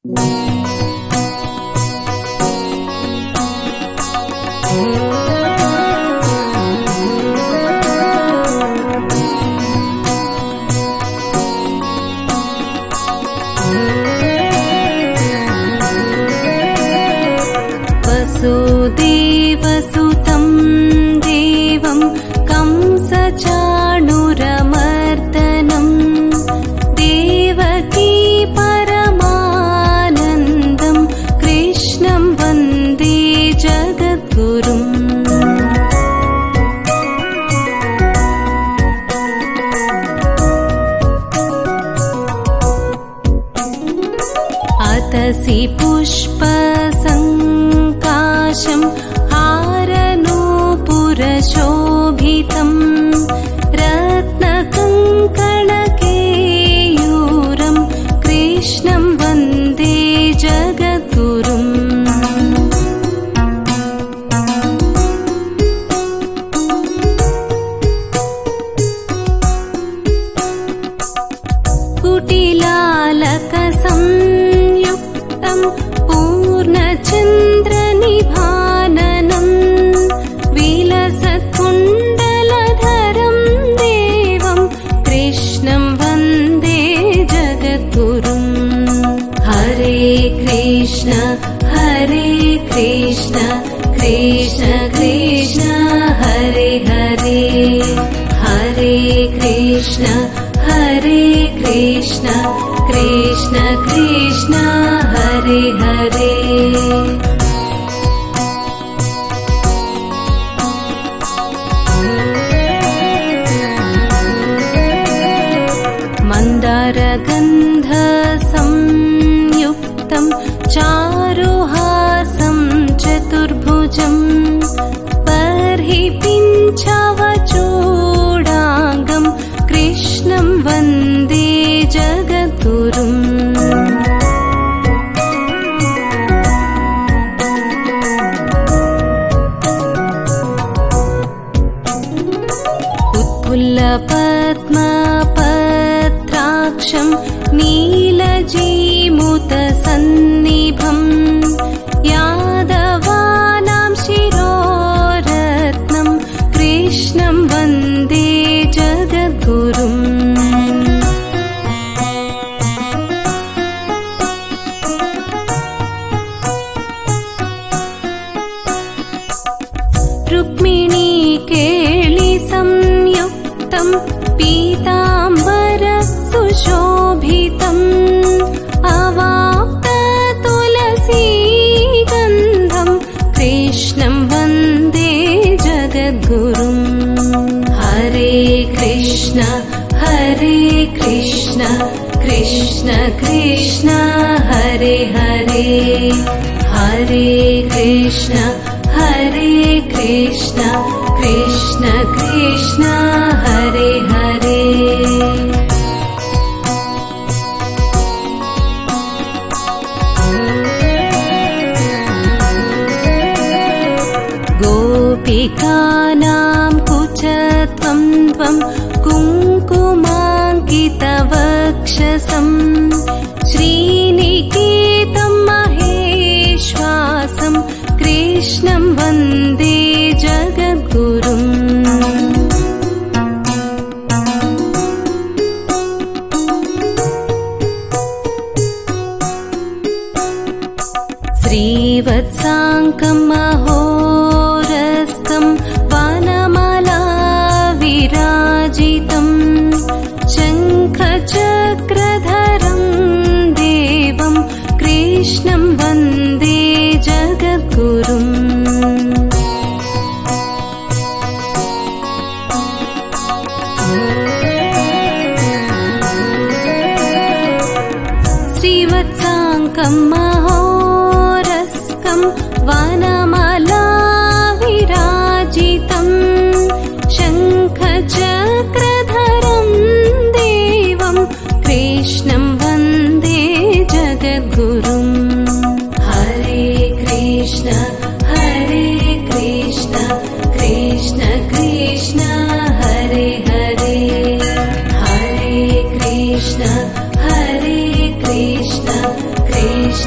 वसुदेवसुतं देवं कंसचाणूरमर्दनं देवकी परमानन्दं कृष्णं वन्दे जगद्गुरुम्। अतसि पुष्पसङ्काशं हारनूपुरशोभितं रत्नकङ्कणकेयूरं कृष्णं वन्दे जगद्गुरुम्। कुटिलालकसंयुक्तं पूर्णचन्द्रनिभाननं विलसत्कुण्डलधरं देवं कृष्णं वन्दे जगद्गुरुम्। हरे कृष्ण कृष्ण कृष्ण हरे हरे, हरे कृष्ण कृष्ण कृष्ण हरे हरे। मन्दारगन्धसंयुक्तं चारुहासं चतुर्भुजं बर्हिपिञ्छावचूडाङ्गं कृष्णं वन्दे जगद्गुरुम्। उत्फुल्लपद्मपत्राक्षं नीलजीमुतसन्निभं यादवानां शिरोरत्नं कृष्णं वन्दे जगद्गुरुम्। रुक्मिणीकेळिसंयुक्तं पीताम्बरसुशोभितम् अवाप्ततुलसीगन्धं कृष्णं वन्दे जगद्गुरुम्। हरे कृष्ण कृष्ण कृष्ण हरे हरे, हरे कृष्ण कृष्ण कृष्ण हरे हरे। गोपिकानां कुचत्वं त्वं कुङ्कुमाङ्कितवक्षसं श्रीनिकेतं महेश्वासं कृष्णं वन्दे जगद्गुरुम्। श्रीवत्साङ्कं महोरस्कं वनमालाविराजितं शङ्खचक्रधरं देवं कृष्णं वन्दे जगद्गुरुम्। श्रीवत्साङ्कं महोरस्कं वनमालाविराजितं शङ्खचक्रधरं देवं कृष्णं वन्दे जगद्गुरुम्। हरे कृष्ण कृष्ण कृष्ण हरे हरे, हरे कृष्ण कृष्ण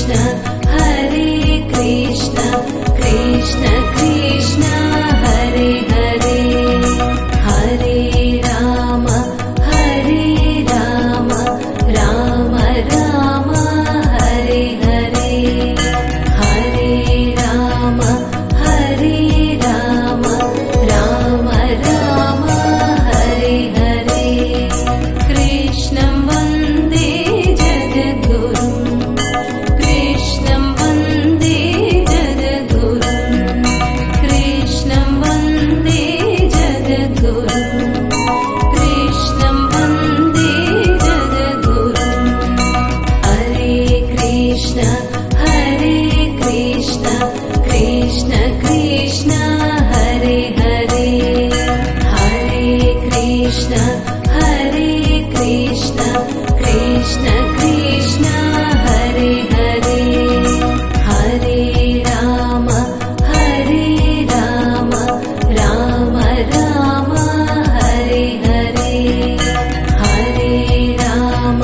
हरे कृष्ण कृष्ण कृष्ण हरे हरे हरे राम राम राम हरे हरे हरे राम राम राम हरे हरे कृष्णं वन्दे जगद्गुरुं कृष्णं वन्दे जगद्गुरुं कृष्णं वन्दे जगद्गुरुं कृष्णं वन्दे जगद्गुरुं हरे कृष्ण कृष्ण कृष्ण हरे हरे हरे कृष्ण कृष्ण कृष्ण हरे हरे हरे राम राम राम हरे हरे हरे राम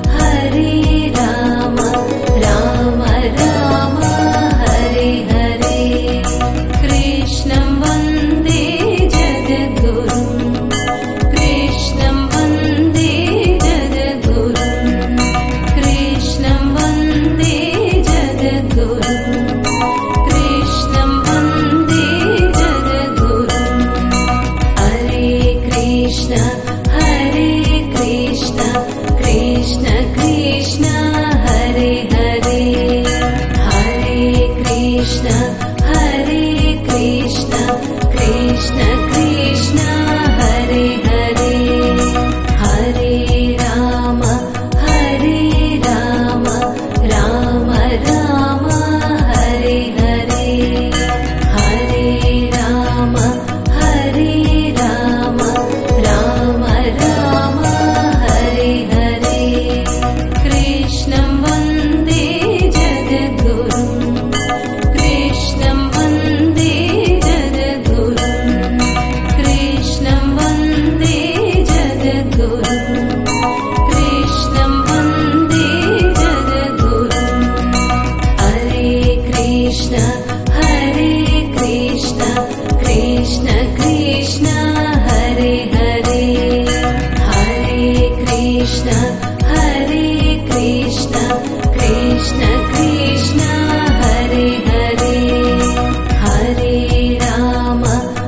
राम राम हरे हरे कृष्णं वन्दे जगद्गुरुं कृष्णं वन्दे जगद्गुरुं कृष्णं वन्दे जगद्गुरुं कृष्णं वन्दे जगद्गुरुं हरे कृष्ण कृष्ण कृष्ण हरे हरे हरे कृष्ण कृष्ण कृष्ण हरे हरे हरे राम राम राम हरे हरे हरे राम राम राम हरे हरे कृष्णं वन्दे जगद्गुरुं कृष्णं वन्दे जगद्गुरुं कृष्णं वन्दे जगद्गुरुं कृष्णं वन्दे जगद्गुरुं हरे कृष्ण कृष्ण कृष्ण हरे हरे हरे कृष्ण कृष्ण कृष्ण हरे हरे हरे राम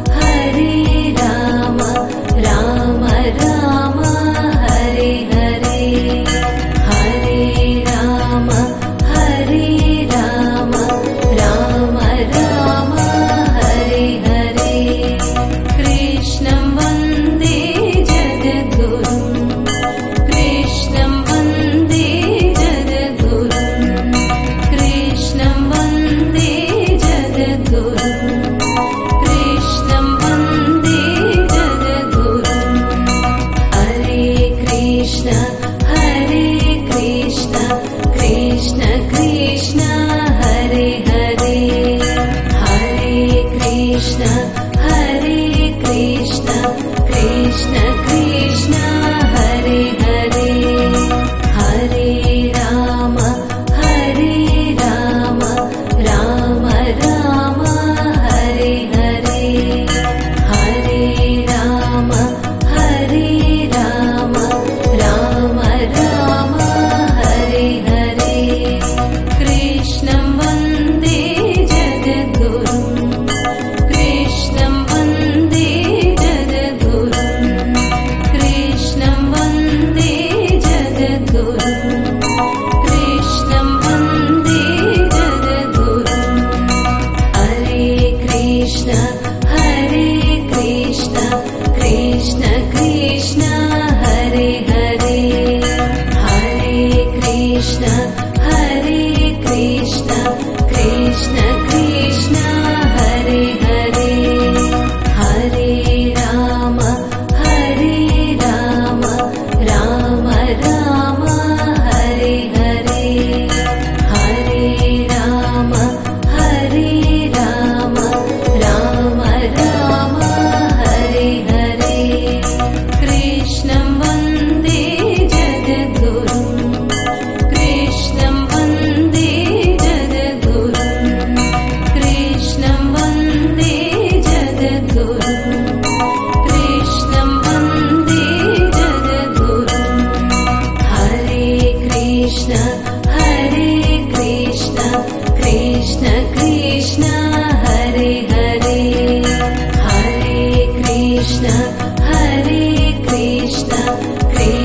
राम राम हरे हरे हरे राम राम राम हरे हरे कृष्णं वन्दे जगद्गुरुं कृष्णं वन्दे जगद्गुरुं कृष्णं वन्दे जगद्गुरुं कृष्णं वन्दे जगद्गुरुं हरे कृष्ण कृष्ण कृष्ण हरे हरे हरे कृष्ण कृष्ण कृष्ण हरे हरे हरे राम राम राम हरे हरे हरे राम राम राम हरे हरे कृष्णं वन्दे जगद्गुरुं कृष्णं वन्दे जगद्गुरुं कृष्णं वन्दे जगद्गुरुं कृष्णं वन्दे जगद्गुरुं कृष्णं वन्दे जगद्गुरुं हरे कृष्ण कृष्ण कृष्ण हरे हरे हरे राम राम राम हरे हरे हरे राम राम राम हरे हरे कृष्णं वन्दे जगद्गुरुं कृष्णं वन्दे जगद्गुरुं कृष्णं वन्दे जगद्गुरुं हरे कृष्ण कृष्ण कृष्ण हरे हरे हरे कृष्ण कृष्ण कृष्ण हरे हरे हरे राम राम राम हरे हरे हरे राम राम राम हरे हरे कृष्णं वन्दे जगद्गुरुं कृष्णं वन्दे कृष्णं